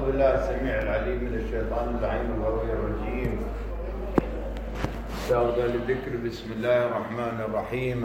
بالله السميع العليم من الشيطان اللعين الغوي الرجيم. سأبدأ للذكر. بسم الله الرحمن الرحيم.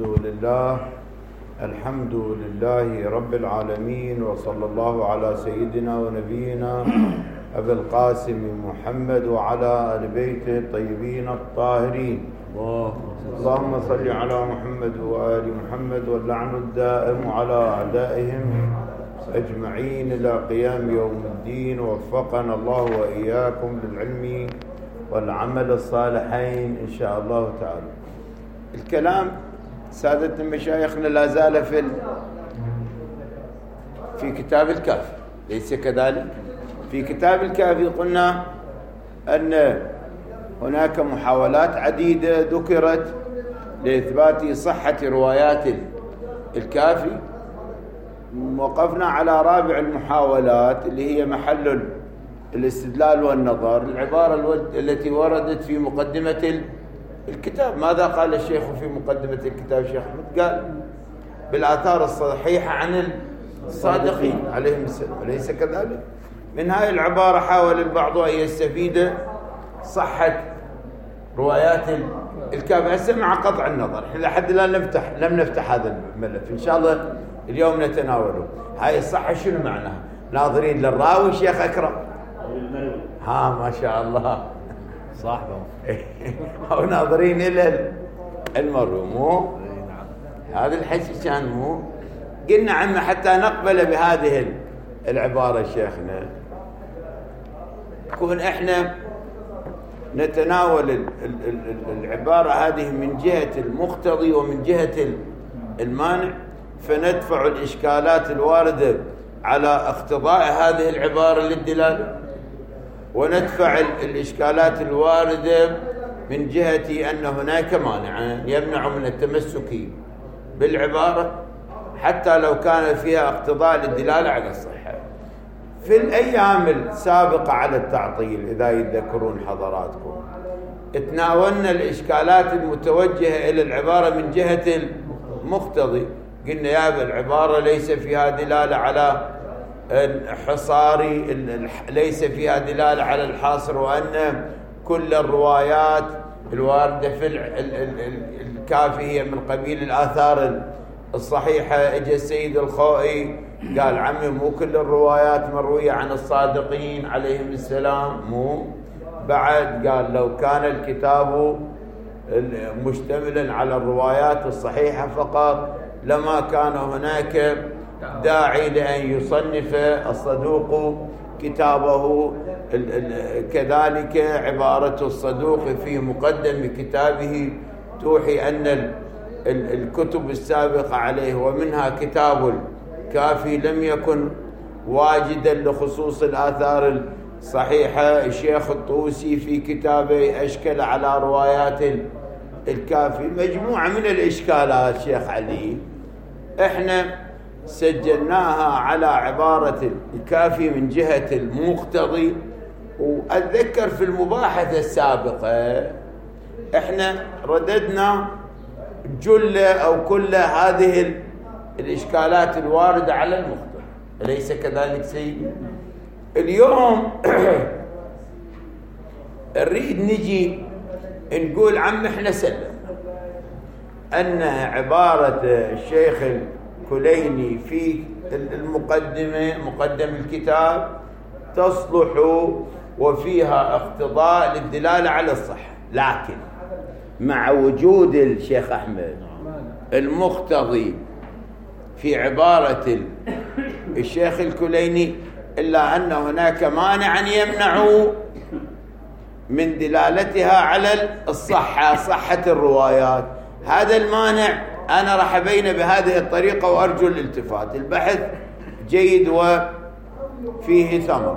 الحمد لله رب العالمين، وصلى الله على سيدنا ونبينا أبي القاسم محمد وعلى آل بيته الطيبين الطاهرين. اللهم صل على محمد وآل محمد، واللعن الدائم على أعدائهم أجمعين إلى قيام يوم الدين. وفقنا الله وإياكم للعلم والعمل الصالحين إن شاء الله تعالى. الكلام سادة مشايخنا لا زال في كتاب الكافي، ليس كذلك؟ في كتاب الكافي قلنا أن هناك محاولات عديدة ذكرت لإثبات صحة روايات الكافي. وقفنا على رابع المحاولات اللي هي محل الاستدلال والنظر، العبارة التي وردت في مقدمة الكتاب. ماذا قال الشيخ في مقدمة الكتاب؟ الشيخ أحمد قال بالآثار الصحيحة عن الصادقين عليهم السلام، أليس كذلك؟ من هاي العبارة حاول البعض أن يستفيد صحة روايات الكافي. هسه مع قطع النظر، احنا لحد الآن لم نفتح هذا الملف، إن شاء الله اليوم نتناوله. هاي الصحة شنو معناها؟ ناظرين للراوي شيخ أكرم؟ ما شاء الله صاحبه أو ناظرين إلى المروي، مو هذا الحكي كان مو قلنا عنه حتى نقبل بهذه العبارة شيخنا. كون احنا نتناول العبارة هذه من جهة المقتضي ومن جهة المانع، فندفع الإشكالات الواردة على اقتضاء هذه العبارة للدلالة، وندفع الإشكالات الواردة من جهة أن هناك مانعا يمنع من التمسك بالعبارة حتى لو كان فيها اقتضاء للدلالة على الصحة. في الأيام السابقة على التعطيل إذا يتذكرون حضراتكم، تناولنا الإشكالات المتوجهة إلى العبارة من جهة المقتضي. قلنا يا العبارة ليس فيها دلالة على الحصاري، ليس فيها دلالة على الحاصر، وأن كل الروايات الواردة في الكافي هي من قبيل الآثار الصحيحة. اجى السيد الخوئي قال عمي مو كل الروايات مروية عن الصادقين عليهم السلام، مو بعد قال لو كان الكتاب مشتملا على الروايات الصحيحة فقط لما كان هناك داعي لأن يصنف الصدوق كتابه. كذلك عبارة الصدوق في مقدم كتابه توحي أن الكتب السابقة عليه ومنها كتاب الكافي لم يكن واجدا لخصوص الآثار الصحيحة. الشيخ الطوسي في كتابه أشكل على روايات الكافي مجموعة من الإشكالات. شيخ علي احنا سجلناها على عبارة الكافي من جهة المقتضي. وأتذكر في المباحثة السابقة احنا رددنا جل أو كل هذه الإشكالات الواردة على المقتضي، أليس كذلك سيدي؟ اليوم نريد نجي نقول عم احنا سلم أن عبارة الشيخ الكليني في المقدمة مقدم الكتاب تصلح وفيها اقتضاء للدلالة على الصحة، لكن مع وجود الشيخ أحمد المقتضي في عبارة الشيخ الكليني إلا أن هناك مانعا يمنع من دلالتها على الصحة، صحة الروايات. هذا المانع أنا راح أبينه بهذه الطريقة وأرجو الالتفات. البحث جيد وفيه ثمر.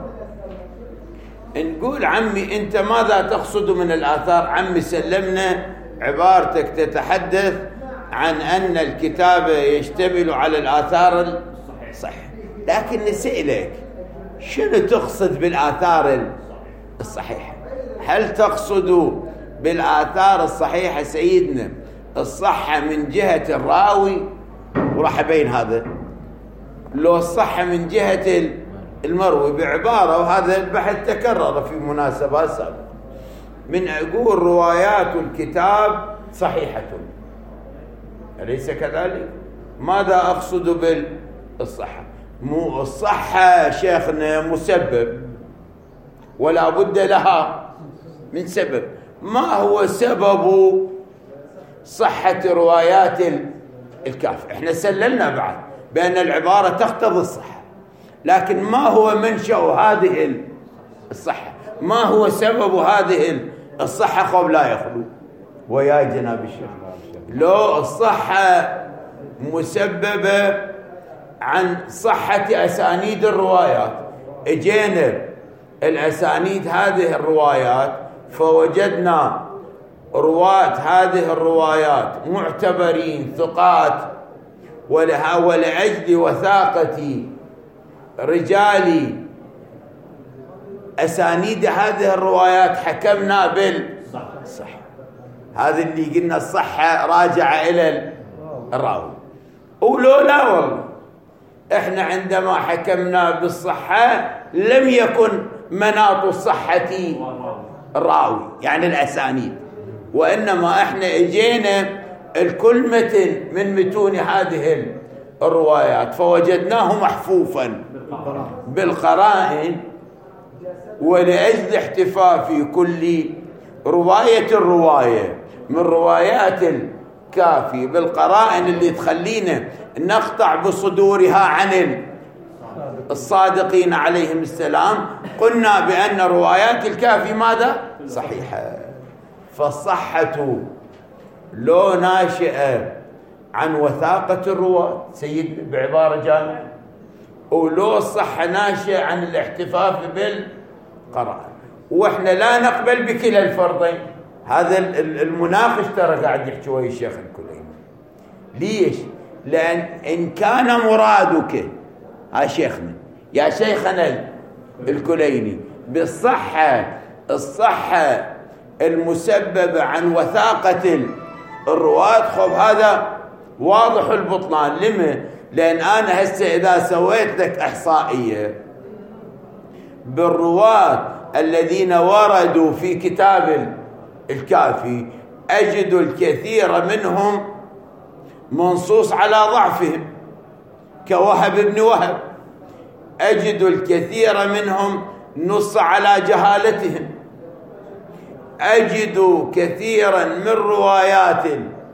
نقول عمي أنت ماذا تقصد من الآثار؟ عمي سلمنا عبارتك تتحدث عن أن الكتاب يشتمل على الآثار الصحيحة، لكن نسألك شنو تقصد بالآثار الصحيحة؟ هل تقصد بالآثار الصحيحة سيدنا الصحة من جهة الراوي؟ وراح أبين هذا. لو الصحة من جهة المروي بعبارة، وهذا البحث تكرر في مناسبات سابقة، من أقول روايات الكتاب صحيحة، أليس كذلك؟ ماذا أقصد بالصحة؟ مو الصحة شيخنا مسبب ولا بد لها من سبب. ما هو سبب صحة روايات الكافي؟ احنا سللنا بعد بأن العبارة تقتضي الصحة، لكن ما هو منشأ هذه الصحة؟ ما هو سبب هذه الصحة؟ خوف لا يخلو ويا جناب الشيخ. لو الصحة مسببة عن صحة أسانيد الروايات، اجينا الأسانيد هذه الروايات فوجدنا رواة هذه الروايات معتبرين ثقات، ولأجل وثاقة رجال أسانيد هذه الروايات حكمنا بالصحة. هذا اللي قلنا الصحة راجعة إلى الراوي. ولو لا والله احنا عندما حكمنا بالصحة لم يكن مناط الصحة الراوي يعني الأسانيد، وإنما احنا اجينا الكل متن من متون هذه الروايات فوجدناه محفوفا بالقرائن، ولأجل احتفاء في كل رواية من روايات الكافي بالقرائن اللي تخلينا نقطع بصدورها عن الصادقين عليهم السلام، قلنا بأن روايات الكافي ماذا؟ صحيحة. فالصحة لو ناشئة عن وثاقة الرواة سيد بعبارة جامعة، ولو الصحة ناشئة عن الاحتفاف بالقرائن، واحنا لا نقبل بكلا الفرضين. هذا المناقش ترى قاعد يحكي ويا الشيخ الكليني. ليش؟ لأن إن كان مرادك ها شيخنا يا شيخنا الكليني الصحة المسببة عن وثاقة الرواة، خب هذا واضح البطلان. لما؟ لأن أنا هسه إذا سويت لك إحصائية بالرواة الذين وردوا في كتاب الكافي أجد الكثير منهم منصوص على ضعفهم كوهب بن وهب، أجد الكثير منهم نص على جهالتهم، أجد كثيرا من روايات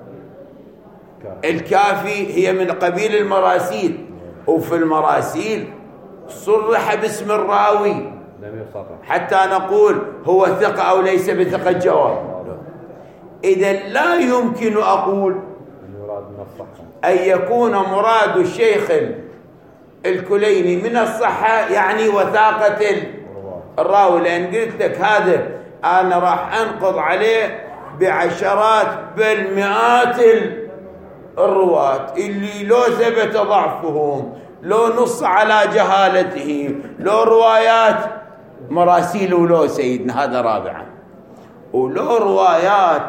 الكافي هي من قبيل المراسيل، وفي المراسيل صرح باسم الراوي حتى نقول هو ثقة أو ليس بثقة جواب. إذا لا يمكن أقول أن يكون مراد الشيخ الكليني من الصحة يعني وثاقة الراوي، لأن قلت لك هذا أنا راح أنقض عليه بعشرات بل مئات الرواة اللي لو ثبت ضعفهم، لو نص على جهالتهم، لو روايات مراسيل، ولو سيدنا هذا رابعا، ولو روايات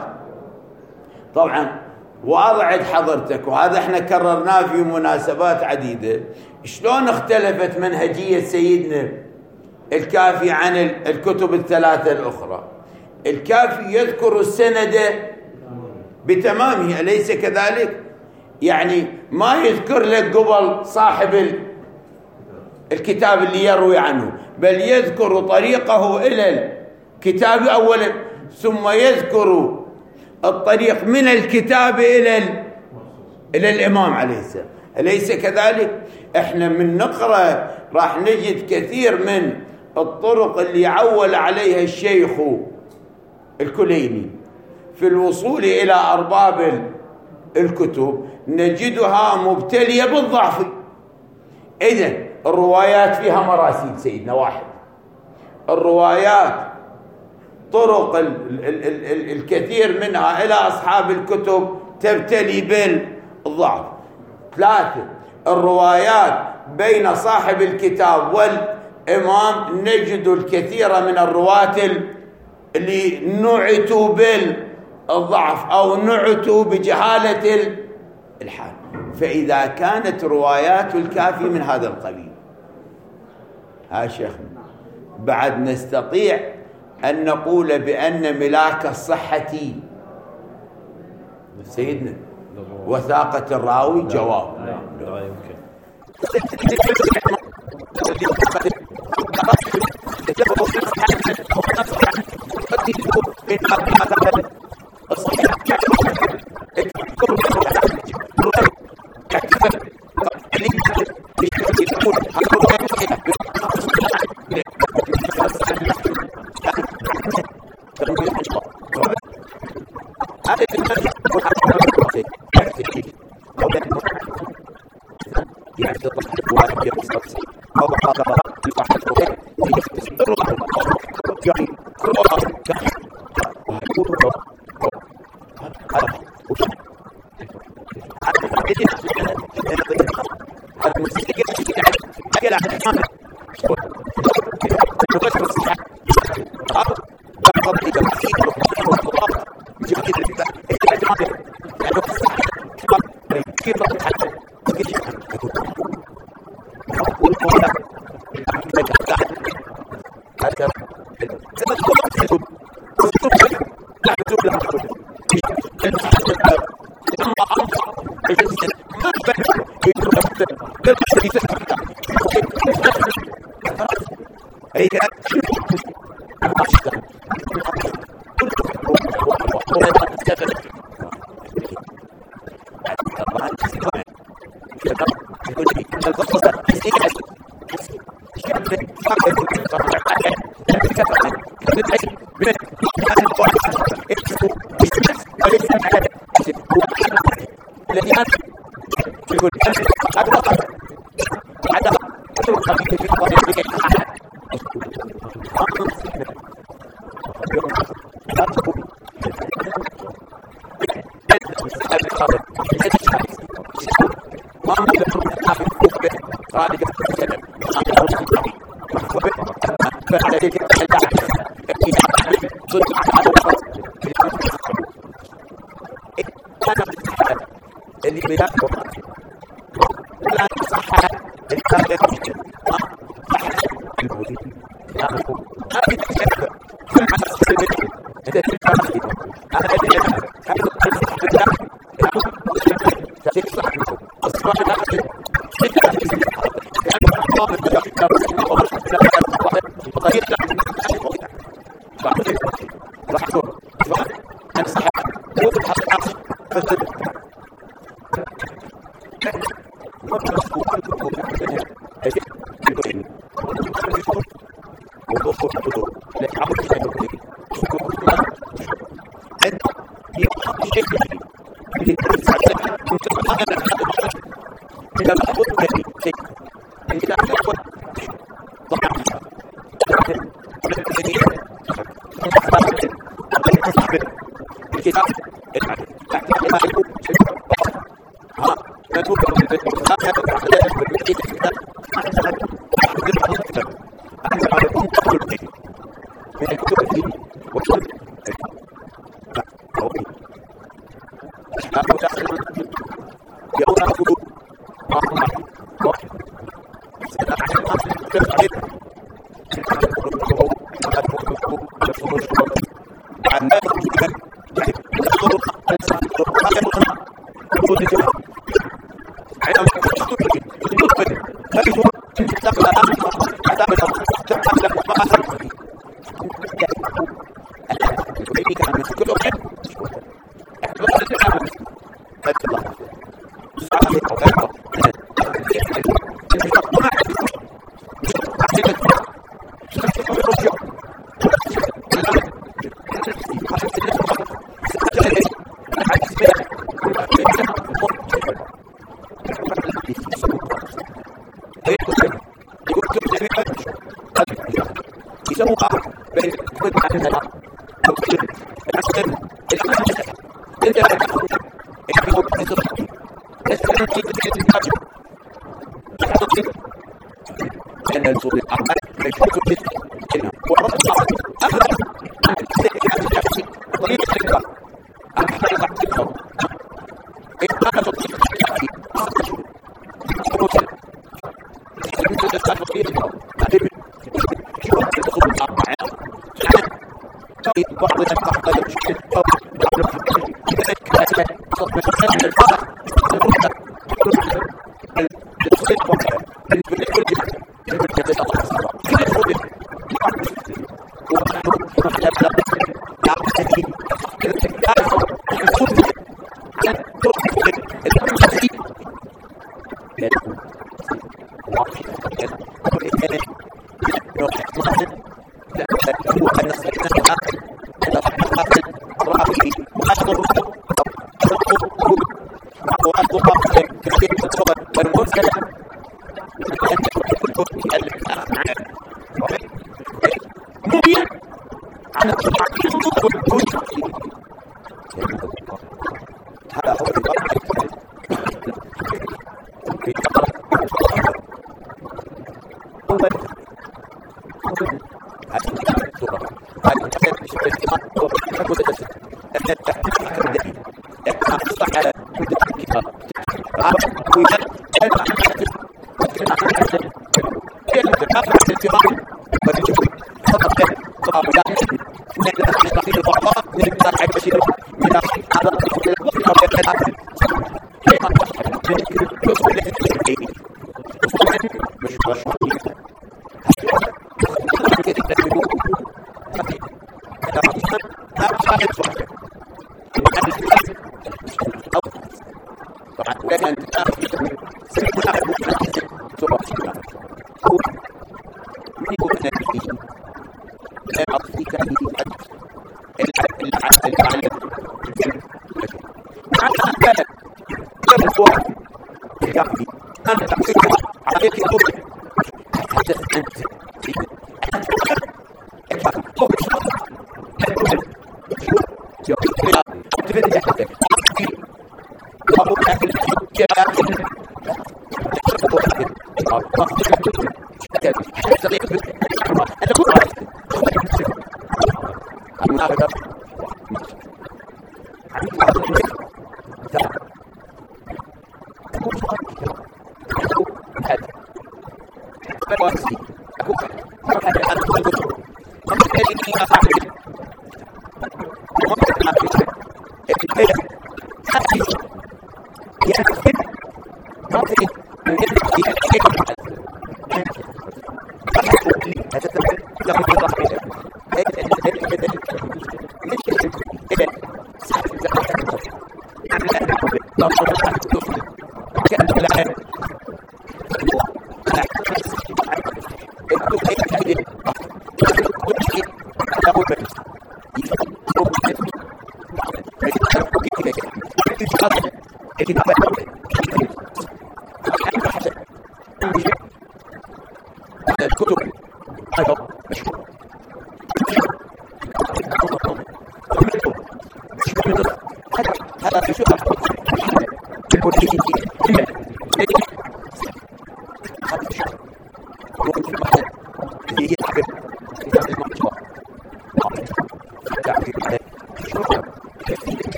طبعا واضح عند حضرتك، وهذا احنا كررناه في مناسبات عديدة، شلون اختلفت منهجية سيدنا الكافي عن الكتب الثلاثة الأخرى. الكافي يذكر السند بتمامه أليس كذلك؟ يعني ما يذكر لك قبل صاحب الكتاب اللي يروي عنه، بل يذكر طريقه إلى الكتاب أولا، ثم يذكر الطريق من الكتاب إلى الإمام عليه السلام أليس كذلك؟ احنا من نقرأ راح نجد كثير من الطرق اللي عول عليها الشيخ الكليني في الوصول إلى أرباب الكتب نجدها مبتلية بالضعف. إذن الروايات فيها مراسيل سيدنا واحد، الروايات طرق الكثير منها إلى أصحاب الكتب تبتلي بالضعف. ثلاثة، الروايات بين صاحب الكتاب والإمام نجد الكثير من الرواة اللي نعتوا بالضعف أو نعتوا بجهالة الحال. فإذا كانت روايات الكافي من هذا القبيل ها شيخنا. بعد نستطيع أن نقول بأن ملاك الصحة سيدنا وثاقة الراوي جواب. لا يمكن.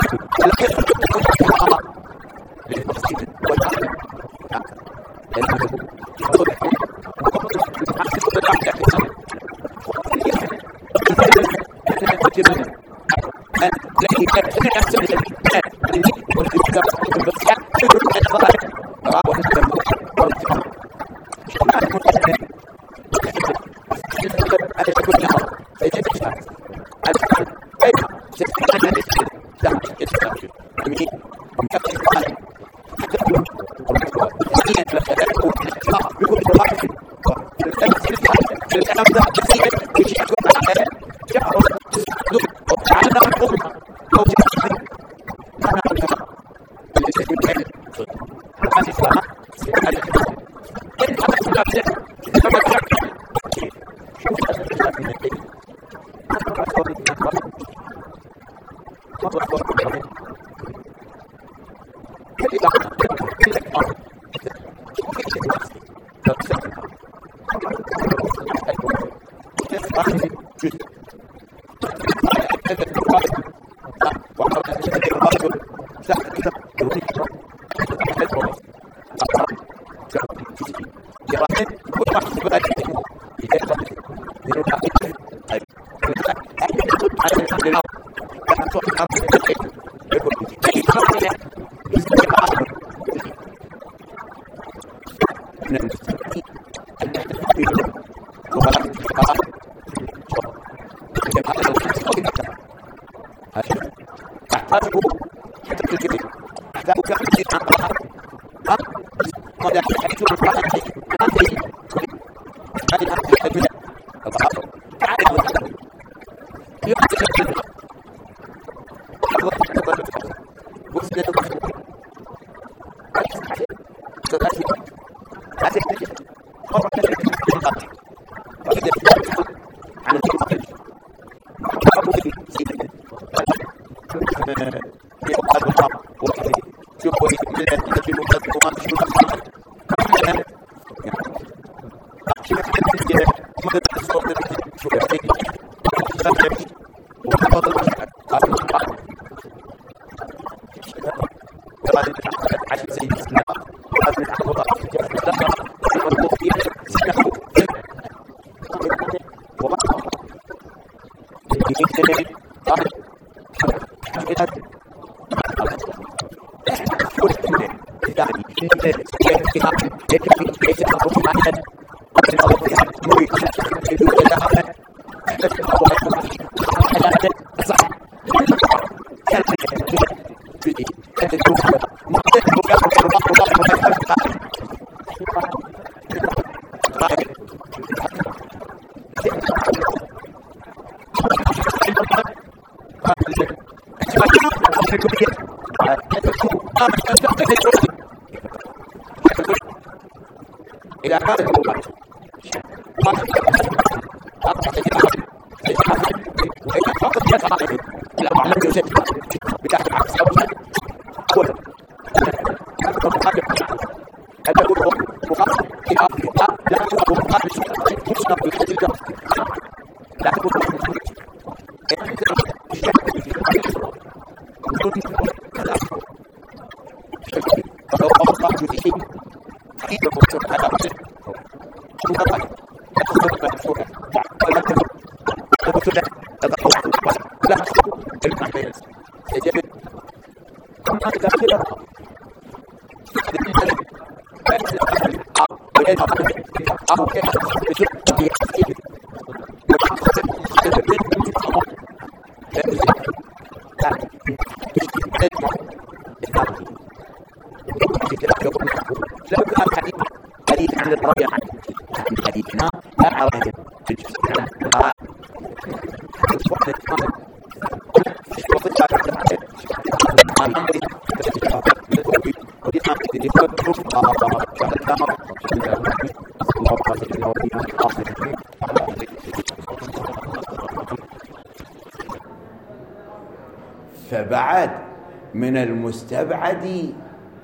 فبعد من المستبعد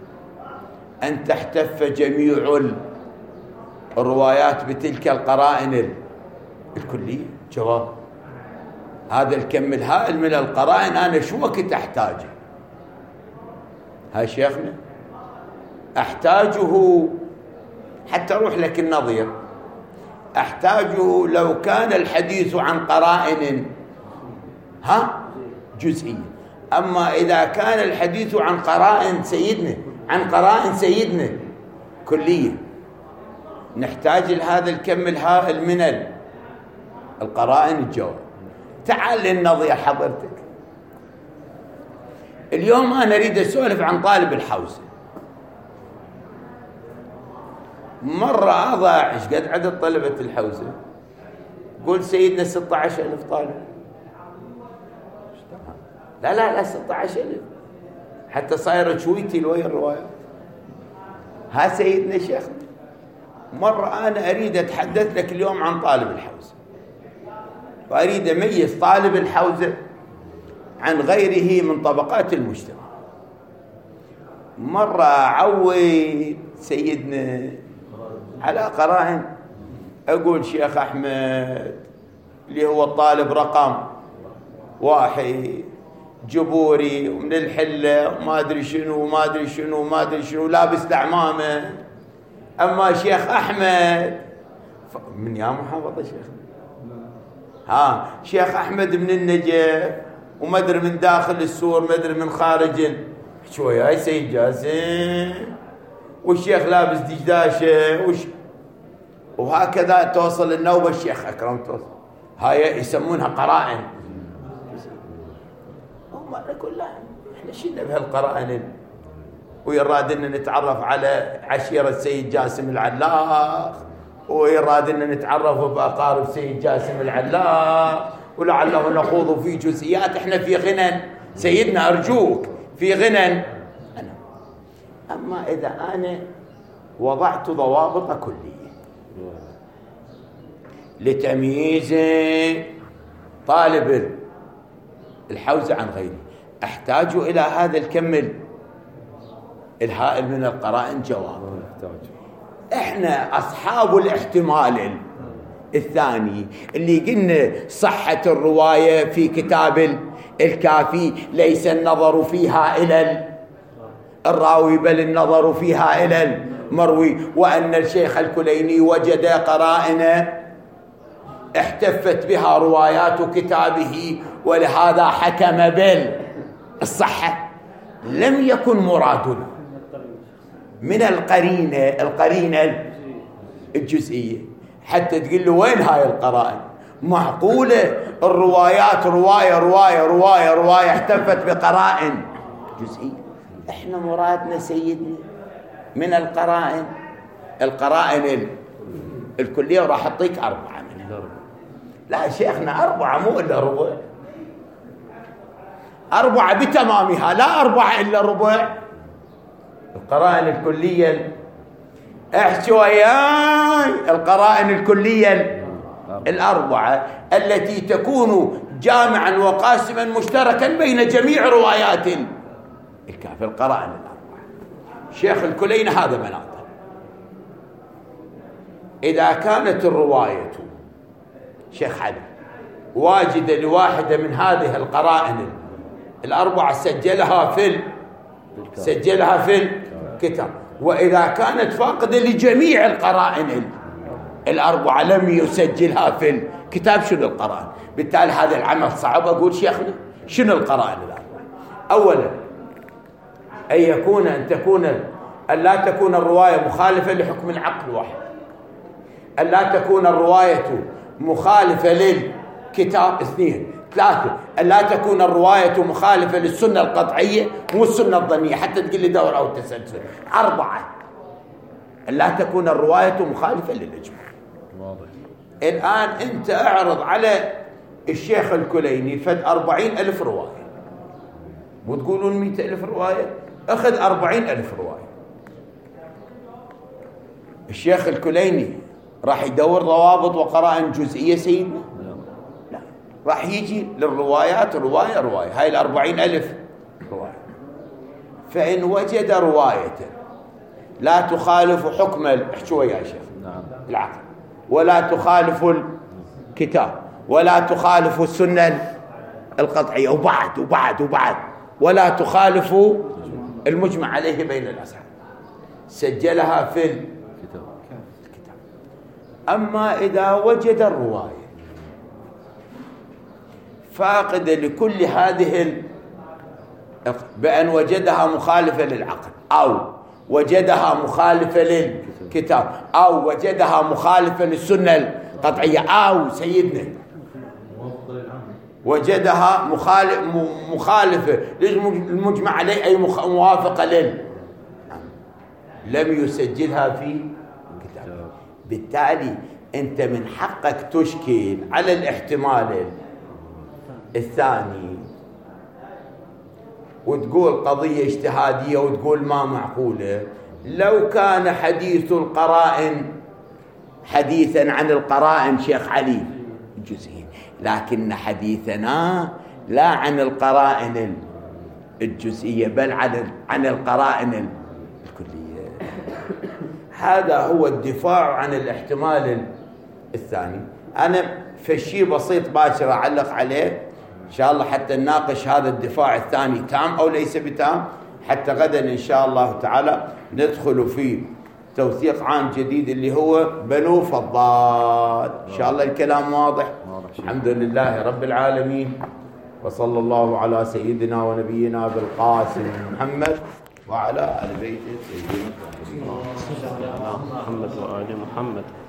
أن تحتف جميع الروايات بتلك القرائن الكلية. جواب: هذا الكم الهائل من القرائن أنا شو وقت أحتاجه؟ ها شيخنا أحتاجه حتى أروح لك النظير، أحتاجه لو كان الحديث عن قرائن جزئية. أما إذا كان الحديث عن قرائن سيدنا كلية، نحتاج لهذا الكم الهائل من القرائن الجواب. تعال للنظير حضرتك. اليوم أنا أريد أسولف عن طالب الحوزة. مرة أضع إيش قد عدد طلبة الحوزة؟ قول سيدنا 16,000 طالب. لا 16,000 حتى صايرة شويتي لوي الروايات. ها سيدنا شيخنا، مرة أنا أريد أتحدث لك اليوم عن طالب الحوزة، وأريد أميز طالب الحوزة عن غيره من طبقات المجتمع. مرة عود سيدنا على قرائن، أقول شيخ أحمد اللي هو الطالب رقم 1 جبوري ومن الحلة وما أدري شنو لابس العمامة. أما شيخ أحمد من يا محافظة شيخ أحمد من النجف وما أدري من داخل السور ما أدري من خارج شوية هاي سيد جاسم، والشيخ لابس دجداشة وهكذا توصل النوبة. الشيخ أكرم توصل، هاي يسمونها قرائن. هم نقول لا احنا شلنا بهالقرائن، ويراد ان نتعرف على عشيرة سيد جاسم العلاق، ويراد ان نتعرف بأقارب سيد جاسم العلاق، ولعله نخوض في جزئيات. احنا في غنى سيدنا، أرجوك في غنى. أما إذا أنا وضعت ضوابط كلية لتمييز طالب الحوزة عن غيره، أحتاج إلى هذا الكم الهائل من القرائن جواب. إحنا أصحاب الاحتمال الثاني اللي قلنا صحة الرواية في كتاب الكافي ليس النظر فيها إلى الراوي بل النظر فيها إلى المروي، وأن الشيخ الكليني وجد قرائن احتفت بها روايات كتابه ولهذا حكم بالصحة. لم يكن مرادنا من القرينة الجزئية حتى تقول له وين هاي القرائن. معقولة الروايات رواية احتفت بقرائن جزئية؟ احنا مرادنا سيدنا من القرائن الكلية، وراح أعطيك 4 منها. لا شيخنا 4 مو إلا ربع، 4 بتمامها، لا 4 إلا ربع. القرائن الكلية احكي وياي، القرائن الكلية 4 التي تكون جامعا وقاسما مشتركا بين جميع روايات الكافي. القرائن 4 شيخ الكليني هذا مناطق. إذا كانت الرواية شيخ علي واجدة لواحدة من هذه القرائن 4 سجلها في الكتاب، وإذا كانت فاقدة لجميع القرائن 4 لم يسجلها في الكتاب، شنو القرائن؟ بالتالي هذا العمل صعب. أقول شيخنا شنو القرائن 4؟ أولا أن لا تكون الرواية مخالفة لحكم العقل واحد، أن لا تكون الرواية مخالفة للكتاب 2، 3 أن لا تكون الرواية مخالفة للسنة القطعية والسنة الظنية حتى تقول لي دور أو تسلسل، 4 أن لا تكون الرواية مخالفة للإجماع. واضح. الآن أنت أعرض على الشيخ الكليني فد 40,000 رواية وتقولون 100,000 رواية، أخذ 40,000 رواية. الشيخ الكليني راح يدور ضوابط وقرائن جزئية سيدنا؟ لا، راح يجي للروايات رواية هاي 40,000 رواية. فإن وجد رواية لا تخالف حكم احكوا يا شيخ العقل، ولا تخالف الكتاب، ولا تخالف السنة القطعية، وبعد ولا تخالف المجمع عليه بين الأصحاب، سجلها في الكتاب. أما إذا وجد الرواية فاقدة لكل هذه بأن وجدها مخالفة للعقل، أو وجدها مخالفة للكتاب، أو وجدها مخالفة للسنة القطعية، أو سيدنا وجدها مخالفة للمجمع عليه أي موافقة لم يسجلها في كتاب. بالتالي أنت من حقك تشكل على الاحتمال الثاني وتقول قضية اجتهادية وتقول ما معقولة. لو كان حديث القرائن حديثا عن القرائن شيخ علي الجزئي، لكن حديثنا لا عن القرائن الجزئية بل عن القرائن الكلية. هذا هو الدفاع عن الاحتمال الثاني. أنا في شيء بسيط باكر أعلق عليه إن شاء الله حتى نناقش هذا الدفاع الثاني تام أو ليس بتام، حتى غدا إن شاء الله تعالى ندخل في توثيق عام جديد اللي هو بنو فضال. إن شاء الله الكلام واضح. الحمد لله رب العالمين، وصلى الله على سيدنا ونبينا بالقاسم محمد وعلى آل بيته سيدنا محمد وآل محمد.